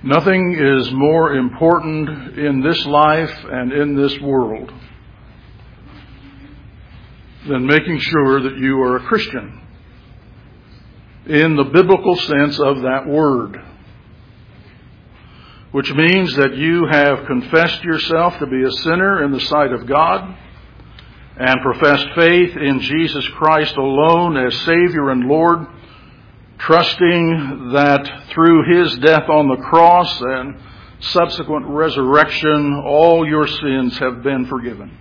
Nothing is more important in this life and in this world than making sure that you are a Christian in the biblical sense of that word, which means that you have confessed yourself to be a sinner in the sight of God and professed faith in Jesus Christ alone as Savior and Lord, trusting that through His death on the cross and subsequent resurrection, all your sins have been forgiven.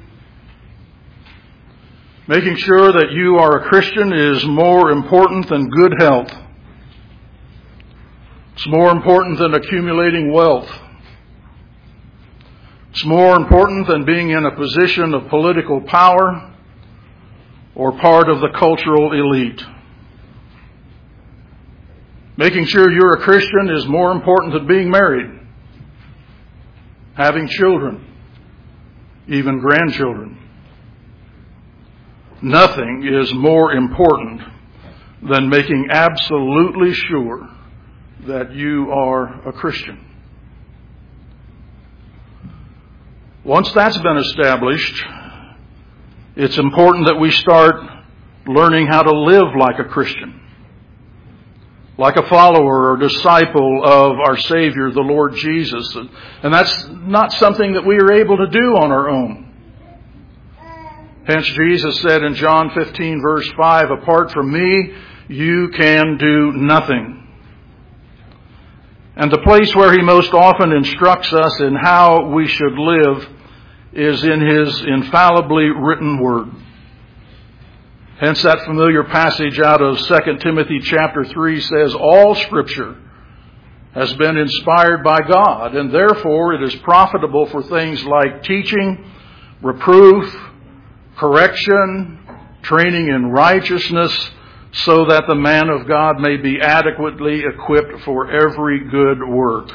Making sure that you are a Christian is more important than good health. It's more important than accumulating wealth. It's more important than being in a position of political power or part of the cultural elite. Making sure you're a Christian is more important than being married, having children, even grandchildren. Nothing is more important than making absolutely sure that you are a Christian. Once that's been established, it's important that we start learning how to live like a Christian, like a follower or disciple of our Savior, the Lord Jesus. And that's not something that we are able to do on our own. Hence, Jesus said in John 15, verse 5, "Apart from me, you can do nothing." And the place where He most often instructs us in how we should live is in His infallibly written Word. Hence that familiar passage out of 2 Timothy chapter 3 says, "All Scripture has been inspired by God, and therefore it is profitable for things like teaching, reproof, correction, training in righteousness, so that the man of God may be adequately equipped for every good work."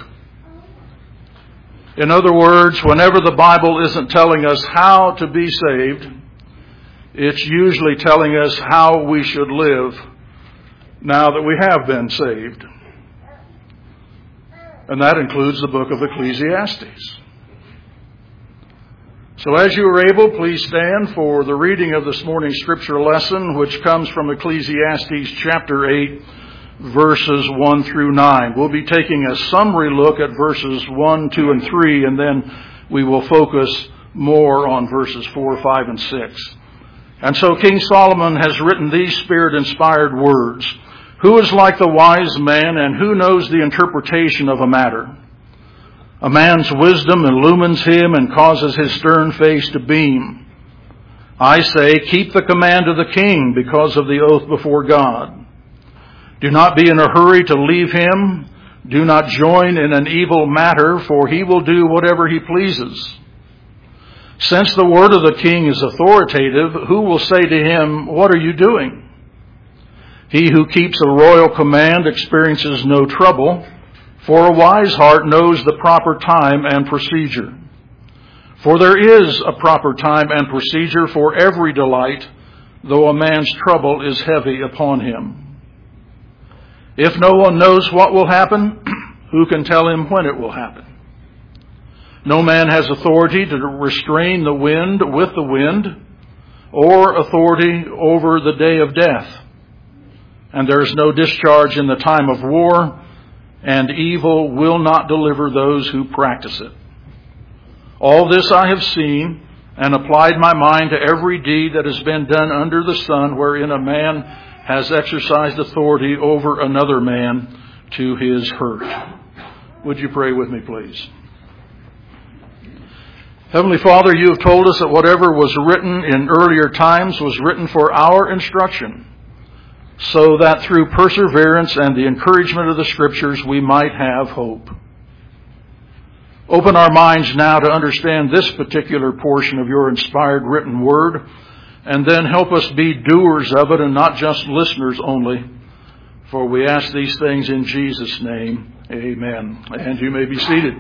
In other words, whenever the Bible isn't telling us how to be saved, it's usually telling us how we should live now that we have been saved. And that includes the book of Ecclesiastes. So as you are able, please stand for the reading of this morning's scripture lesson, which comes from Ecclesiastes chapter 8, verses 1 through 9. We'll be taking a summary look at verses 1, 2, and 3, and then we will focus more on verses 4, 5, and 6. And so King Solomon has written these Spirit-inspired words. "Who is like the wise man, and who knows the interpretation of a matter? A man's wisdom illumines him and causes his stern face to beam. I say, keep the command of the king because of the oath before God. Do not be in a hurry to leave him. Do not join in an evil matter, for he will do whatever he pleases. Since the word of the king is authoritative, who will say to him, 'What are you doing?' He who keeps a royal command experiences no trouble, for a wise heart knows the proper time and procedure. For there is a proper time and procedure for every delight, though a man's trouble is heavy upon him. If no one knows what will happen, who can tell him when it will happen? No man has authority to restrain the wind with the wind, or authority over the day of death. And there is no discharge in the time of war, and evil will not deliver those who practice it. All this I have seen, and applied my mind to every deed that has been done under the sun, wherein a man has exercised authority over another man to his hurt." Would you pray with me, please? Heavenly Father, you have told us that whatever was written in earlier times was written for our instruction, so that through perseverance and the encouragement of the Scriptures we might have hope. Open our minds now to understand this particular portion of your inspired written word, and then help us be doers of it and not just listeners only. For we ask these things in Jesus' name. Amen. And you may be seated.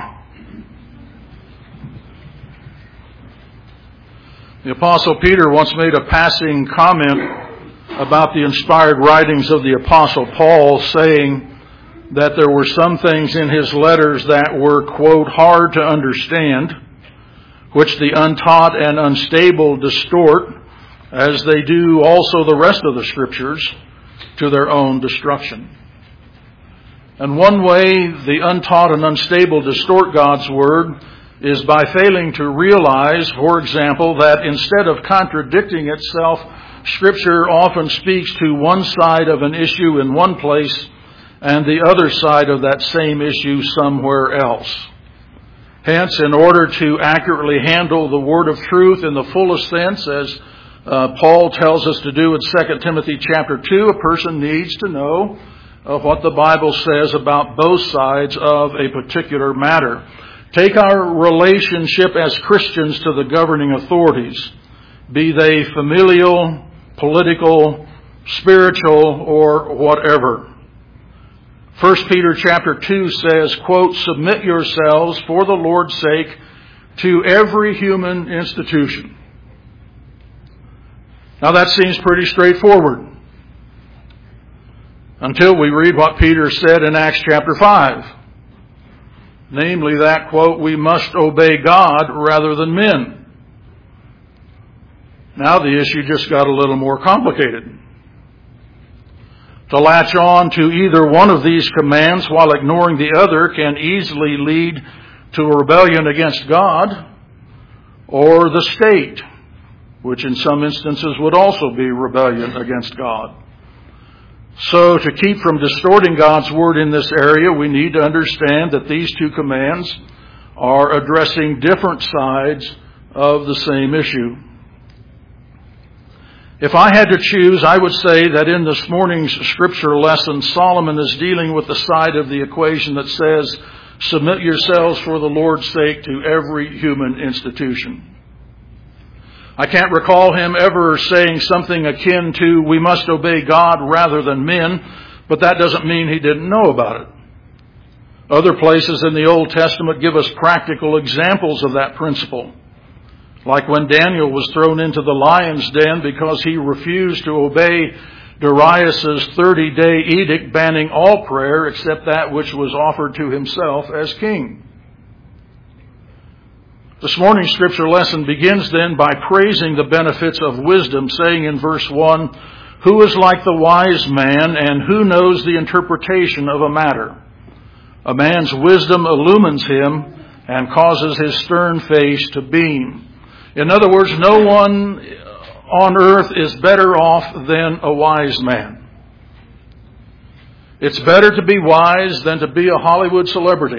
The Apostle Peter once made a passing comment about the inspired writings of the Apostle Paul, saying that there were some things in his letters that were, quote, hard to understand, which the untaught and unstable distort, as they do also the rest of the Scriptures, to their own destruction. And one way the untaught and unstable distort God's Word is by failing to realize, for example, that instead of contradicting itself, Scripture often speaks to one side of an issue in one place and the other side of that same issue somewhere else. Hence, in order to accurately handle the word of truth in the fullest sense, as Paul tells us to do in 2 Timothy chapter 2, a person needs to know what the Bible says about both sides of a particular matter. Take our relationship as Christians to the governing authorities, be they familial, political, spiritual, or whatever. 1 Peter chapter 2 says, quote, "Submit yourselves for the Lord's sake to every human institution." Now that seems pretty straightforward until we read what Peter said in Acts chapter 5. Namely that, quote, "We must obey God rather than men." Now the issue just got a little more complicated. To latch on to either one of these commands while ignoring the other can easily lead to a rebellion against God or the state, which in some instances would also be rebellion against God. So to keep from distorting God's Word in this area, we need to understand that these two commands are addressing different sides of the same issue. If I had to choose, I would say that in this morning's scripture lesson, Solomon is dealing with the side of the equation that says, "Submit yourselves for the Lord's sake to every human institution." I can't recall him ever saying something akin to, "We must obey God rather than men," but that doesn't mean he didn't know about it. Other places in the Old Testament give us practical examples of that principle. Like when Daniel was thrown into the lion's den because he refused to obey Darius' 30-day edict banning all prayer except that which was offered to himself as king. This morning's scripture lesson begins then by praising the benefits of wisdom, saying in verse 1, "Who is like the wise man, and who knows the interpretation of a matter? A man's wisdom illumines him and causes his stern face to beam." In other words, no one on earth is better off than a wise man. It's better to be wise than to be a Hollywood celebrity.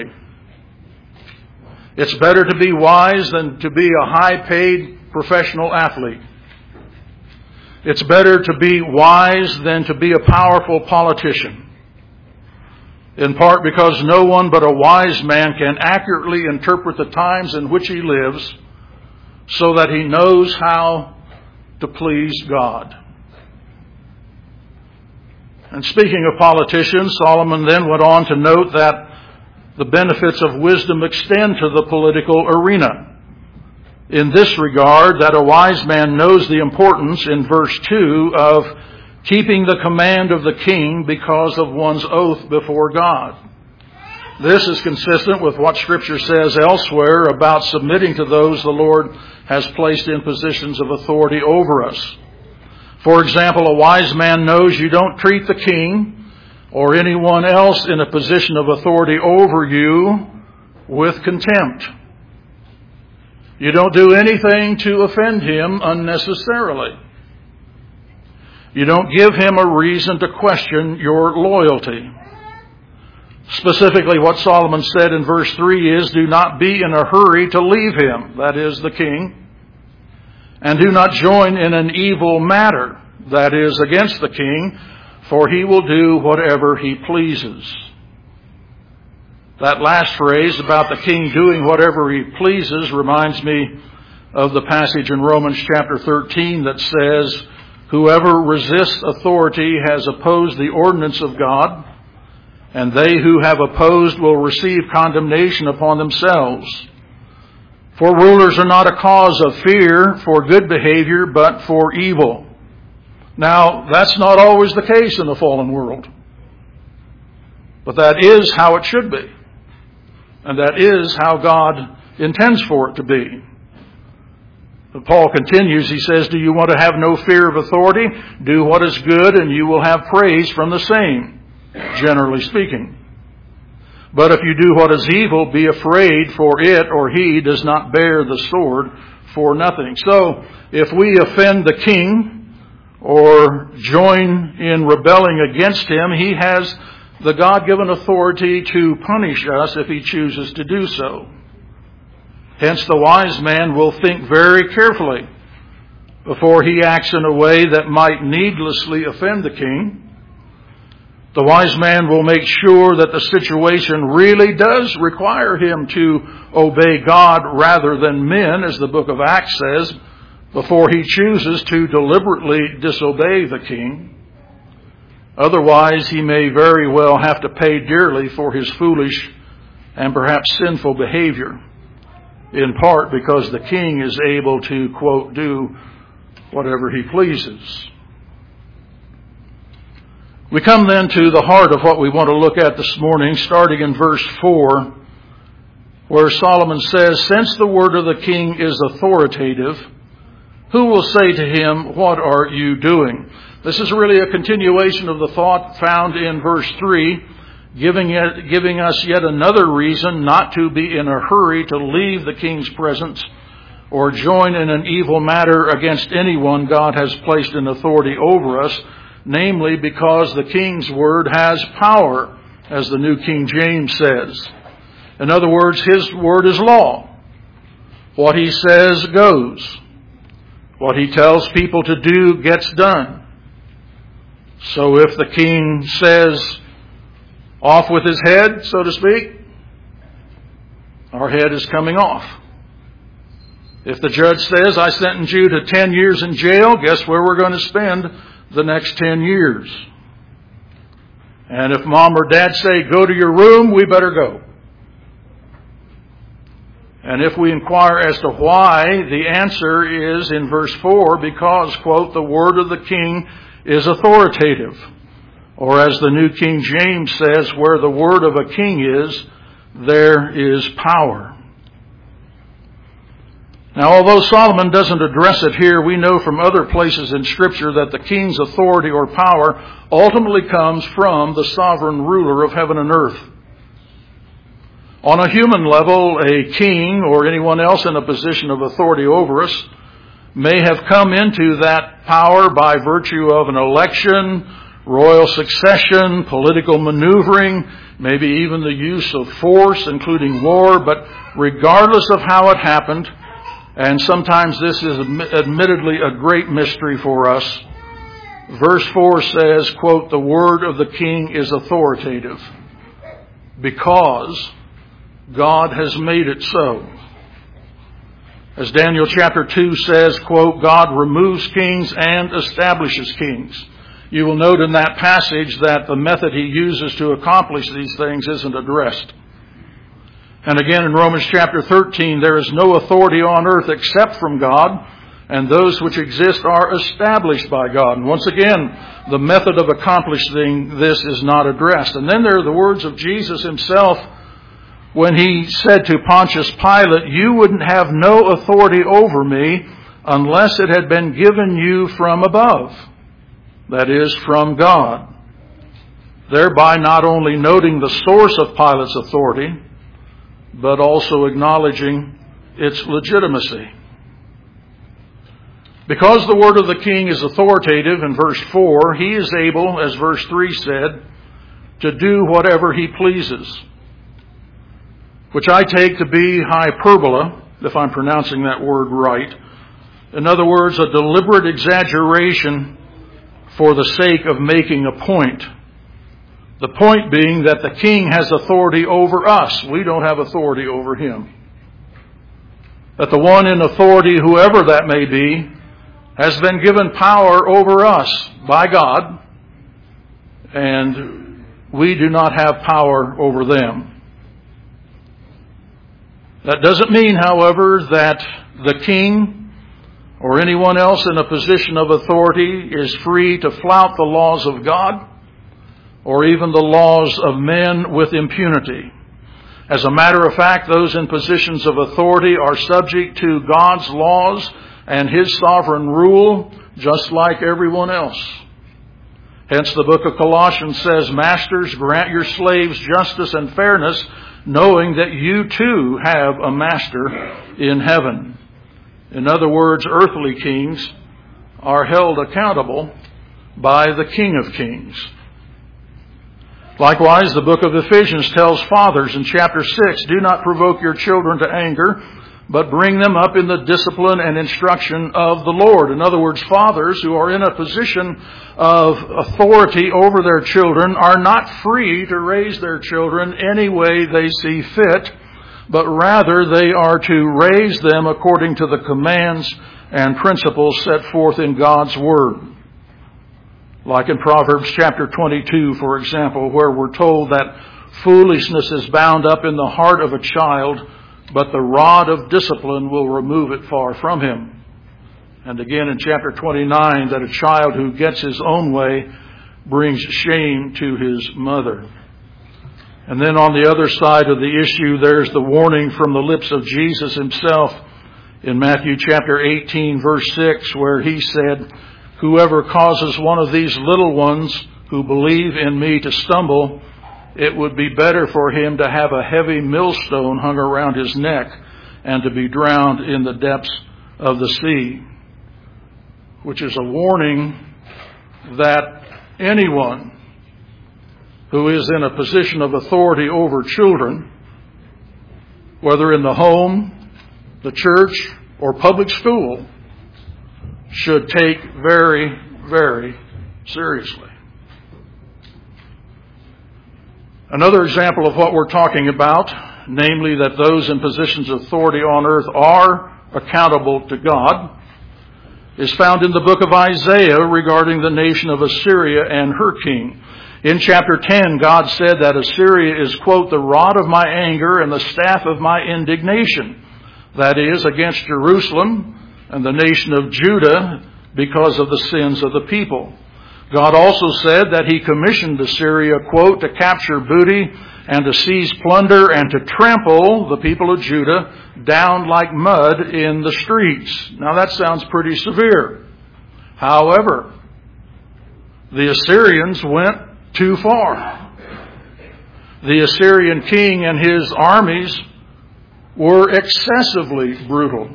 It's better to be wise than to be a high-paid professional athlete. It's better to be wise than to be a powerful politician. In part because no one but a wise man can accurately interpret the times in which he lives so that he knows how to please God. And speaking of politicians, Solomon then went on to note that the benefits of wisdom extend to the political arena. In this regard, that a wise man knows the importance, in verse 2, of keeping the command of the king because of one's oath before God. This is consistent with what Scripture says elsewhere about submitting to those the Lord has placed in positions of authority over us. For example, a wise man knows you don't treat the king or anyone else in a position of authority over you with contempt. You don't do anything to offend him unnecessarily. You don't give him a reason to question your loyalty. Specifically, what Solomon said in verse 3 is, "Do not be in a hurry to leave him," that is, the king, "and do not join in an evil matter," that is, against the king, "for he will do whatever he pleases." That last phrase about the king doing whatever he pleases reminds me of the passage in Romans chapter 13 that says, "Whoever resists authority has opposed the ordinance of God, and they who have opposed will receive condemnation upon themselves. For rulers are not a cause of fear for good behavior, but for evil." Now, that's not always the case in the fallen world. But that is how it should be. And that is how God intends for it to be. But Paul continues, he says, do you want to have no fear of authority? Do what is good and you will have praise from the same, generally speaking. But if you do what is evil, be afraid, for it or he does not bear the sword for nothing. So, if we offend the king or join in rebelling against him, he has the God-given authority to punish us if he chooses to do so. Hence, the wise man will think very carefully before he acts in a way that might needlessly offend the king. The wise man will make sure that the situation really does require him to obey God rather than men, as the book of Acts says, before he chooses to deliberately disobey the king. Otherwise, he may very well have to pay dearly for his foolish and perhaps sinful behavior, in part because the king is able to, quote, do whatever he pleases. We come then to the heart of what we want to look at this morning, starting in verse 4, where Solomon says, since the word of the king is authoritative, who will say to him, what are you doing? This is really a continuation of the thought found in verse 3, giving us yet another reason not to be in a hurry to leave the king's presence or join in an evil matter against anyone God has placed in authority over us, namely because the king's word has power, as the New King James says. In other words, his word is law. What he says goes. What he tells people to do gets done. So if the king says, off with his head, so to speak, our head is coming off. If the judge says, I sentence you to 10 years in jail, guess where we're going to spend the next 10 years? And if mom or dad say, go to your room, we better go. And if we inquire as to why, the answer is in verse 4, because, quote, the word of the king is authoritative. Or as the New King James says, where the word of a king is, there is power. Now, although Solomon doesn't address it here, we know from other places in Scripture that the king's authority or power ultimately comes from the sovereign ruler of heaven and earth. On a human level, a king or anyone else in a position of authority over us may have come into that power by virtue of an election, royal succession, political maneuvering, maybe even the use of force, including war. But regardless of how it happened, and sometimes this is admittedly a great mystery for us, verse 4 says, quote, the word of the king is authoritative because God has made it so. As Daniel chapter 2 says, quote, God removes kings and establishes kings. You will note in that passage that the method he uses to accomplish these things isn't addressed. And again in Romans chapter 13, there is no authority on earth except from God, and those which exist are established by God. And once again, the method of accomplishing this is not addressed. And then there are the words of Jesus himself when he said to Pontius Pilate, you wouldn't have no authority over me unless it had been given you from above. That is, from God. Thereby not only noting the source of Pilate's authority, but also acknowledging its legitimacy. Because the word of the king is authoritative in verse 4, he is able, as verse 3 said, to do whatever he pleases, which I take to be hyperbola, if I'm pronouncing that word right. In other words, a deliberate exaggeration for the sake of making a point. The point being that the king has authority over us. We don't have authority over him. That the one in authority, whoever that may be, has been given power over us by God, and we do not have power over them. That doesn't mean, however, that the king or anyone else in a position of authority is free to flout the laws of God or even the laws of men with impunity. As a matter of fact, those in positions of authority are subject to God's laws and His sovereign rule, just like everyone else. Hence the book of Colossians says, "Masters, grant your slaves justice and fairness, knowing that you too have a master in heaven." In other words, earthly kings are held accountable by the King of Kings. Likewise, the book of Ephesians tells fathers in chapter 6, "Do not provoke your children to anger, but bring them up in the discipline and instruction of the Lord." In other words, fathers who are in a position of authority over their children are not free to raise their children any way they see fit, but rather they are to raise them according to the commands and principles set forth in God's Word. Like in Proverbs chapter 22, for example, where we're told that foolishness is bound up in the heart of a child, but the rod of discipline will remove it far from him. And again in chapter 29, that a child who gets his own way brings shame to his mother. And then on the other side of the issue, there's the warning from the lips of Jesus Himself in Matthew chapter 18, verse 6, where He said, "Whoever causes one of these little ones who believe in me to stumble, it would be better for him to have a heavy millstone hung around his neck and to be drowned in the depths of the sea." Which is a warning that anyone who is in a position of authority over children, whether in the home, the church, or public school, should take very, very seriously. Another example of what we're talking about, namely that those in positions of authority on earth are accountable to God, is found in the book of Isaiah regarding the nation of Assyria and her king. In chapter 10, God said that Assyria is, quote, "the rod of my anger and the staff of my indignation," that is, against Jerusalem and the nation of Judah because of the sins of the people. God also said that He commissioned Assyria, quote, "to capture booty and to seize plunder and to trample the people of Judah down like mud in the streets." Now that sounds pretty severe. However, the Assyrians went too far. The Assyrian king and his armies were excessively brutal.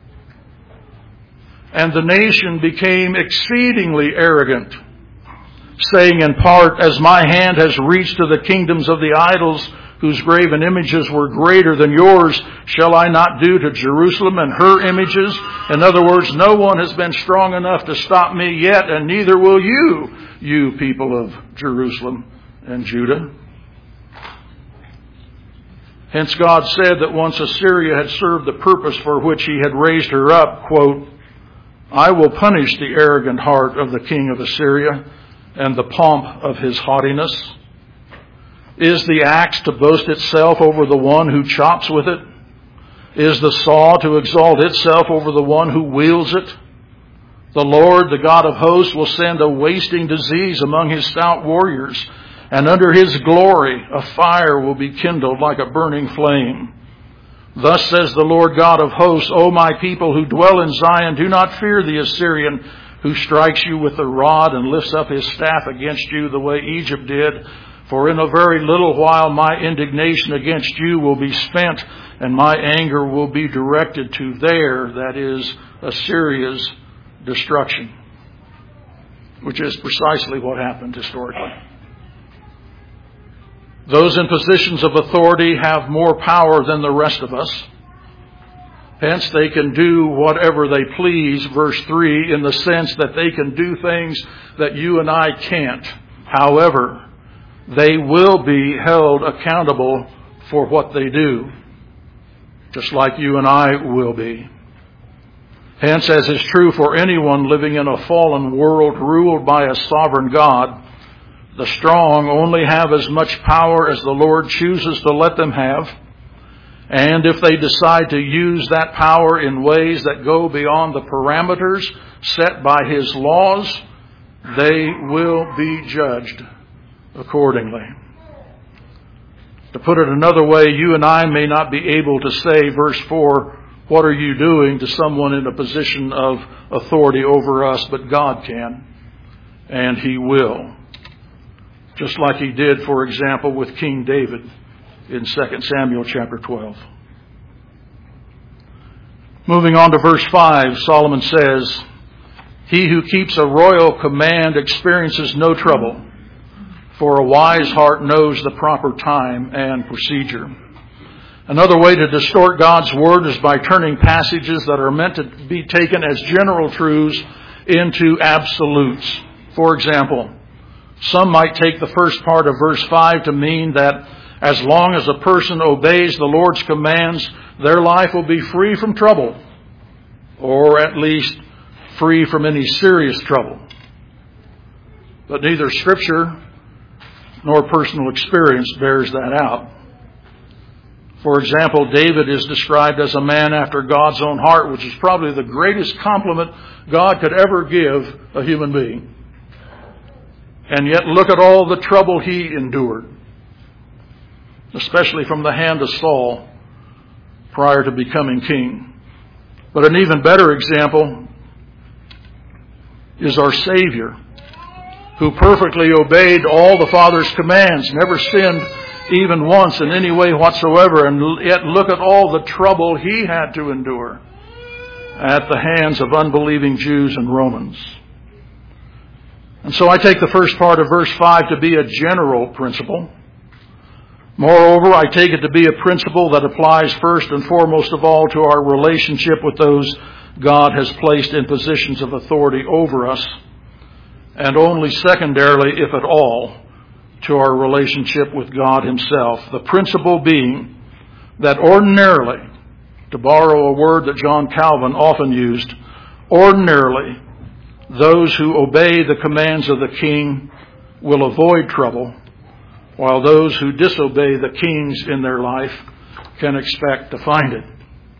And the nation became exceedingly arrogant, saying in part, "As my hand has reached to the kingdoms of the idols whose graven images were greater than yours, shall I not do to Jerusalem and her images?" In other words, no one has been strong enough to stop me yet, and neither will you people of Jerusalem and Judah. Hence God said that once Assyria had served the purpose for which He had raised her up, quote, "I will punish the arrogant heart of the king of Assyria and the pomp of his haughtiness." Is the axe to boast itself over the one who chops with it? Is the saw to exalt itself over the one who wields it? The Lord, the God of hosts, will send a wasting disease among His stout warriors, and under His glory a fire will be kindled like a burning flame. Thus says the Lord God of hosts, "O my people who dwell in Zion, do not fear the Assyrian who strikes you with the rod and lifts up his staff against you the way Egypt did. For in a very little while my indignation against you will be spent, and my anger will be directed to their," that is, Assyria's, "destruction." Which is precisely what happened historically. Those in positions of authority have more power than the rest of us. Hence, they can do whatever they please, verse 3, in the sense that they can do things that you and I can't. However, they will be held accountable for what they do, just like you and I will be. Hence, as is true for anyone living in a fallen world ruled by a sovereign God, the strong only have as much power as the Lord chooses to let them have. And if they decide to use that power in ways that go beyond the parameters set by His laws, they will be judged accordingly. To put it another way, you and I may not be able to say, verse 4, what are you doing to someone in a position of authority over us, but God can, and He will. Just like He did, for example, with King David in 2 Samuel chapter 12. Moving on to verse 5, Solomon says, he who keeps a royal command experiences no trouble, for a wise heart knows the proper time and procedure. Another way to distort God's Word is by turning passages that are meant to be taken as general truths into absolutes. For example, some might take the first part of verse 5 to mean that as long as a person obeys the Lord's commands, their life will be free from trouble, or at least free from any serious trouble. But neither Scripture nor personal experience bears that out. For example, David is described as a man after God's own heart, which is probably the greatest compliment God could ever give a human being. And yet look at all the trouble he endured, especially from the hand of Saul prior to becoming king. But an even better example is our Savior, who perfectly obeyed all the Father's commands, never sinned even once in any way whatsoever, and yet look at all the trouble He had to endure at the hands of unbelieving Jews and Romans. And so I take the first part of verse 5 to be a general principle. Moreover, I take it to be a principle that applies first and foremost of all to our relationship with those God has placed in positions of authority over us, and only secondarily, if at all, to our relationship with God Himself. The principle being that ordinarily, to borrow a word that John Calvin often used, ordinarily, those who obey the commands of the king will avoid trouble, while those who disobey the kings in their life can expect to find it.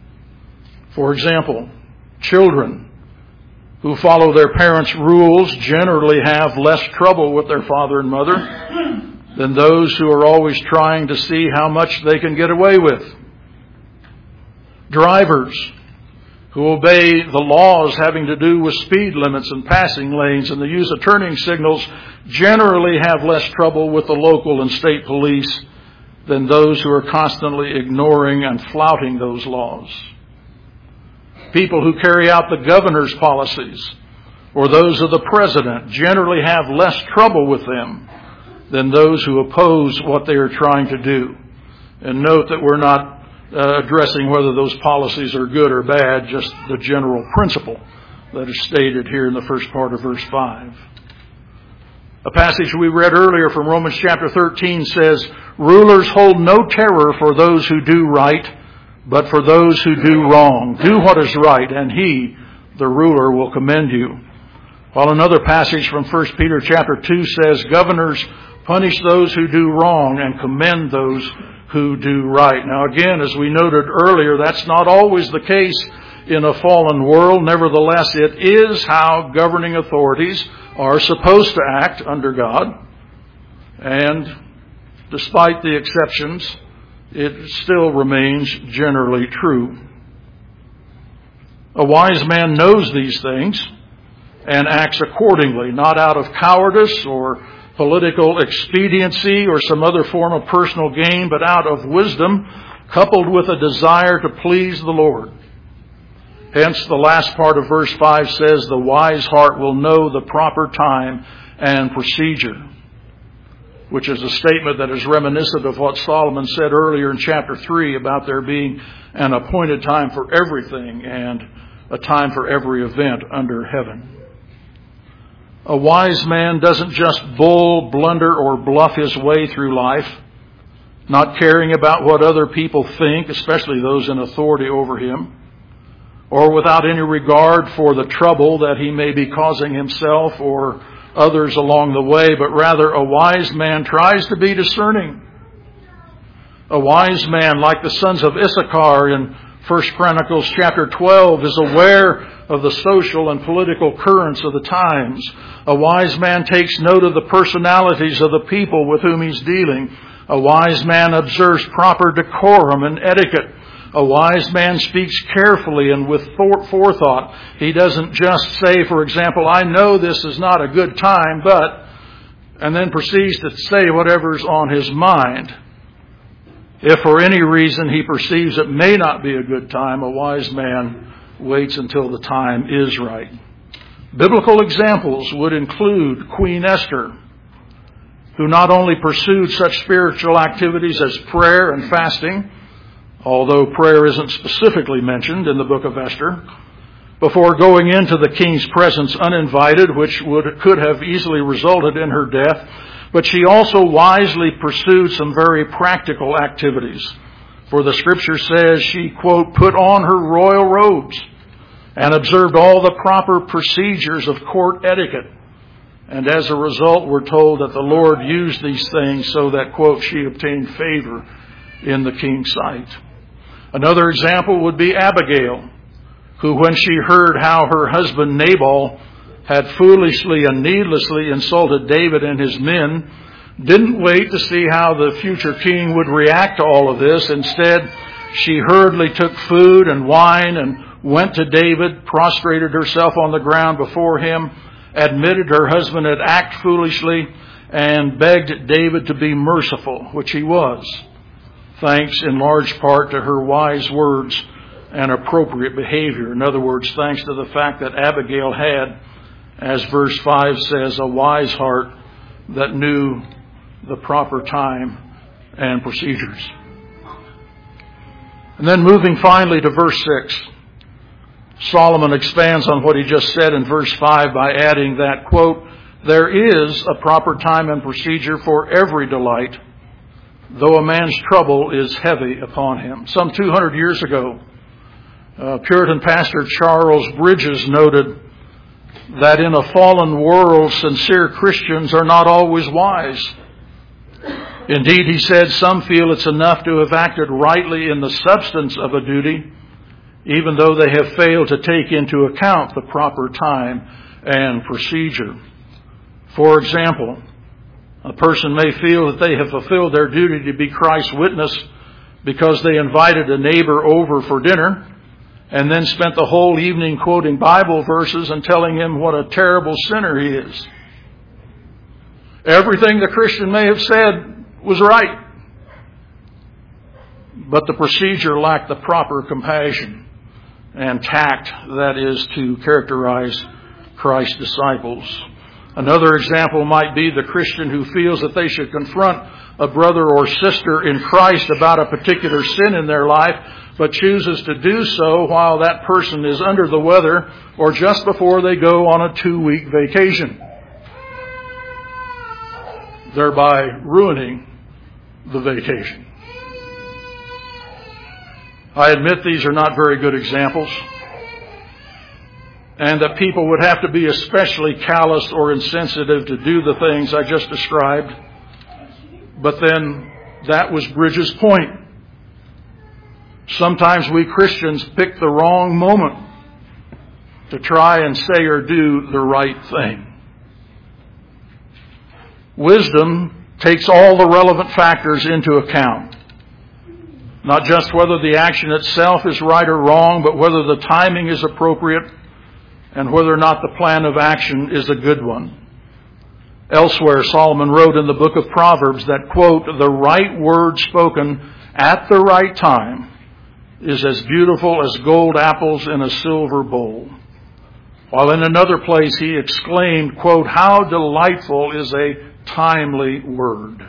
For example, children who follow their parents' rules generally have less trouble with their father and mother than those who are always trying to see how much they can get away with. Drivers who obey the laws having to do with speed limits and passing lanes and the use of turning signals generally have less trouble with the local and state police than those who are constantly ignoring and flouting those laws. People who carry out the governor's policies or those of the president generally have less trouble with them than those who oppose what they are trying to do. And note that we're not addressing whether those policies are good or bad, just the general principle that is stated here in the first part of verse 5. A passage we read earlier from Romans chapter 13 says, rulers hold no terror for those who do right, but for those who do wrong. Do what is right, and he, the ruler, will commend you. While another passage from 1 Peter chapter 2 says, governors punish those who do wrong and commend those who do right. Now again, as we noted earlier, that's not always the case in a fallen world. Nevertheless, it is how governing authorities are supposed to act under God. And despite the exceptions, it still remains generally true. A wise man knows these things and acts accordingly, not out of cowardice or political expediency or some other form of personal gain, but out of wisdom coupled with a desire to please the Lord. Hence, the last part of verse 5 says, the wise heart will know the proper time and procedure, which is a statement that is reminiscent of what Solomon said earlier in chapter 3 about there being an appointed time for everything and a time for every event under heaven. A wise man doesn't just bull, blunder, or bluff his way through life, not caring about what other people think, especially those in authority over him, or without any regard for the trouble that he may be causing himself or others along the way, but rather a wise man tries to be discerning. A wise man, like the sons of Issachar in 1 Chronicles chapter 12, is aware of the social and political currents of the times. A wise man takes note of the personalities of the people with whom he's dealing. A wise man observes proper decorum and etiquette. A wise man speaks carefully and with forethought. He doesn't just say, for example, I know this is not a good time, but, and then proceeds to say whatever's on his mind. If for any reason he perceives it may not be a good time, a wise man waits until the time is right. Biblical examples would include Queen Esther, who not only pursued such spiritual activities as prayer and fasting, although prayer isn't specifically mentioned in the book of Esther, before going into the king's presence uninvited, which could have easily resulted in her death, but she also wisely pursued some very practical activities. For the scripture says she, quote, put on her royal robes and observed all the proper procedures of court etiquette. And as a result, we're told that the Lord used these things so that, quote, she obtained favor in the king's sight. Another example would be Abigail, who when she heard how her husband Nabal had foolishly and needlessly insulted David and his men, didn't wait to see how the future king would react to all of this. Instead, she hurriedly took food and wine and went to David, prostrated herself on the ground before him, admitted her husband had acted foolishly, and begged David to be merciful, which he was, thanks in large part to her wise words and appropriate behavior. In other words, thanks to the fact that Abigail had, as verse 5 says, a wise heart that knew the proper time and procedures. And then moving finally to verse 6, Solomon expands on what he just said in verse 5 by adding that, quote, there is a proper time and procedure for every delight, though a man's trouble is heavy upon him. Some 200 years ago, Puritan pastor Charles Bridges noted that in a fallen world, sincere Christians are not always wise. Indeed, he said, some feel it's enough to have acted rightly in the substance of a duty, even though they have failed to take into account the proper time and procedure. For example, a person may feel that they have fulfilled their duty to be Christ's witness because they invited a neighbor over for dinner and then spent the whole evening quoting Bible verses and telling him what a terrible sinner he is. Everything the Christian may have said was right, but the procedure lacked the proper compassion and tact that is to characterize Christ's disciples. Another example might be the Christian who feels that they should confront a brother or sister in Christ about a particular sin in their life, but chooses to do so while that person is under the weather or just before they go on a 2-week vacation, thereby ruining the vacation. I admit these are not very good examples, and that people would have to be especially callous or insensitive to do the things I just described. But then that was Bridges' point. Sometimes we Christians pick the wrong moment to try and say or do the right thing. Wisdom takes all the relevant factors into account. Not just whether the action itself is right or wrong, but whether the timing is appropriate and whether or not the plan of action is a good one. Elsewhere, Solomon wrote in the book of Proverbs that, quote, the right word spoken at the right time is as beautiful as gold apples in a silver bowl. While in another place he exclaimed, quote, how delightful is a timely word.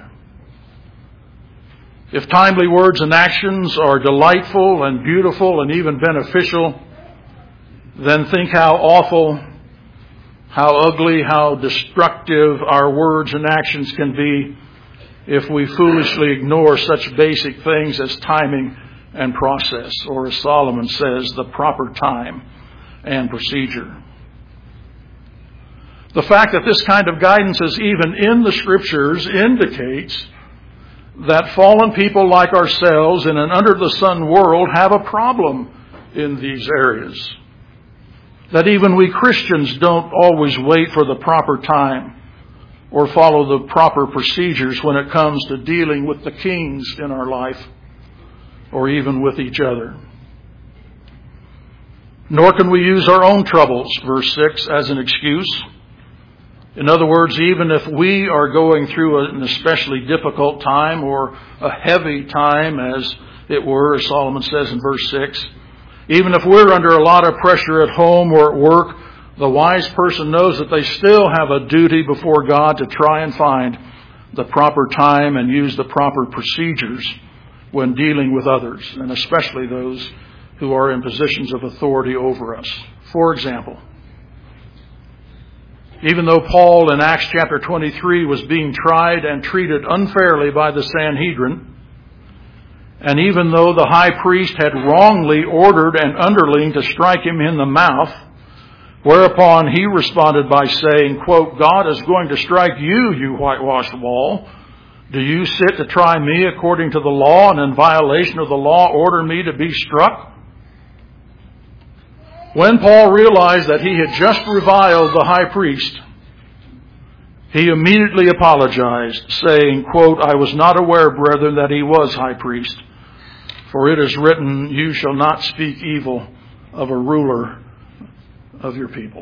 If timely words and actions are delightful and beautiful and even beneficial, then think how awful, how ugly, how destructive our words and actions can be if we foolishly ignore such basic things as timing and process, or as Solomon says, the proper time and procedure. The fact that this kind of guidance is even in the Scriptures indicates that fallen people like ourselves in an under-the-sun world have a problem in these areas. That even we Christians don't always wait for the proper time or follow the proper procedures when it comes to dealing with the kings in our life or even with each other. Nor can we use our own troubles, verse 6, as an excuse. In other words, even if we are going through an especially difficult time or a heavy time, as it were, as Solomon says in verse 6, even if we're under a lot of pressure at home or at work, the wise person knows that they still have a duty before God to try and find the proper time and use the proper procedures when dealing with others, and especially those who are in positions of authority over us. For example, even though Paul in Acts chapter 23 was being tried and treated unfairly by the Sanhedrin, and even though the high priest had wrongly ordered an underling to strike him in the mouth, whereupon he responded by saying, quote, God is going to strike you, you whitewashed wall. Do you sit to try me according to the law, and in violation of the law order me to be struck? When Paul realized that he had just reviled the high priest, he immediately apologized, saying, quote, I was not aware, brethren, that he was high priest. For it is written, you shall not speak evil of a ruler of your people.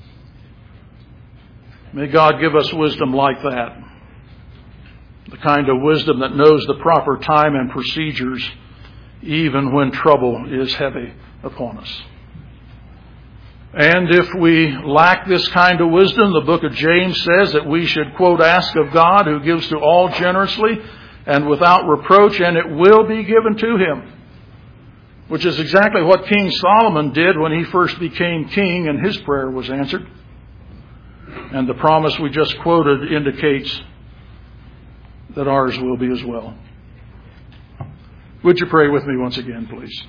May God give us wisdom like that. The kind of wisdom that knows the proper time and procedures, even when trouble is heavy upon us. And if we lack this kind of wisdom, the book of James says that we should, quote, ask of God, who gives to all generously and without reproach, and it will be given to him. Which is exactly what King Solomon did when he first became king, and his prayer was answered. And the promise we just quoted indicates that ours will be as well. Would you pray with me once again, please?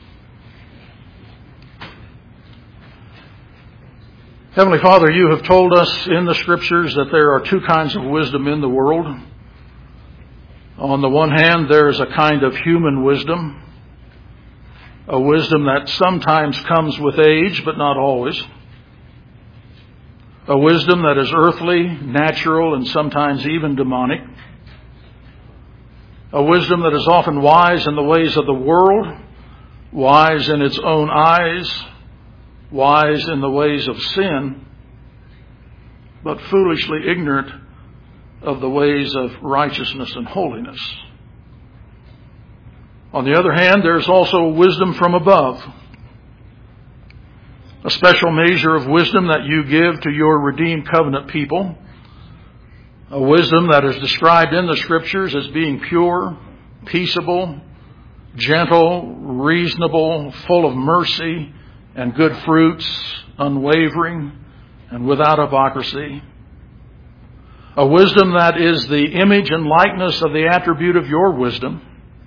Heavenly Father, you have told us in the Scriptures that there are two kinds of wisdom in the world. On the one hand, there is a kind of human wisdom, a wisdom that sometimes comes with age, but not always. A wisdom that is earthly, natural, and sometimes even demonic. A wisdom that is often wise in the ways of the world, wise in its own eyes, wise in the ways of sin, but foolishly ignorant of the ways of righteousness and holiness. On the other hand, there's also wisdom from above, a special measure of wisdom that you give to your redeemed covenant people, a wisdom that is described in the Scriptures as being pure, peaceable, gentle, reasonable, full of mercy and good fruits, unwavering, and without hypocrisy. A wisdom that is the image and likeness of the attribute of your wisdom.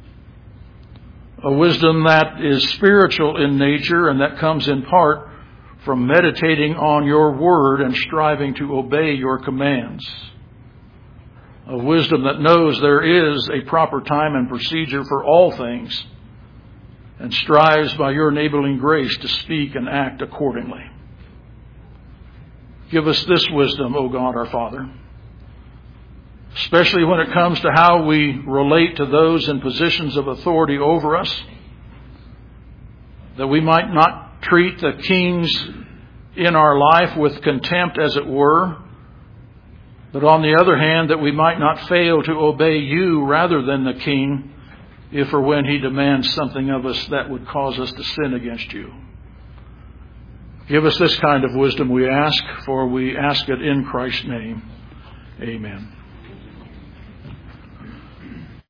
A wisdom that is spiritual in nature and that comes in part from meditating on your word and striving to obey your commands. A wisdom that knows there is a proper time and procedure for all things and strives by your enabling grace to speak and act accordingly. Give us this wisdom, O God our Father, especially when it comes to how we relate to those in positions of authority over us, that we might not treat the kings in our life with contempt, as it were, but on the other hand, that we might not fail to obey you rather than the king, if or when he demands something of us that would cause us to sin against you. Give us this kind of wisdom, we ask, for we ask it in Christ's name. Amen.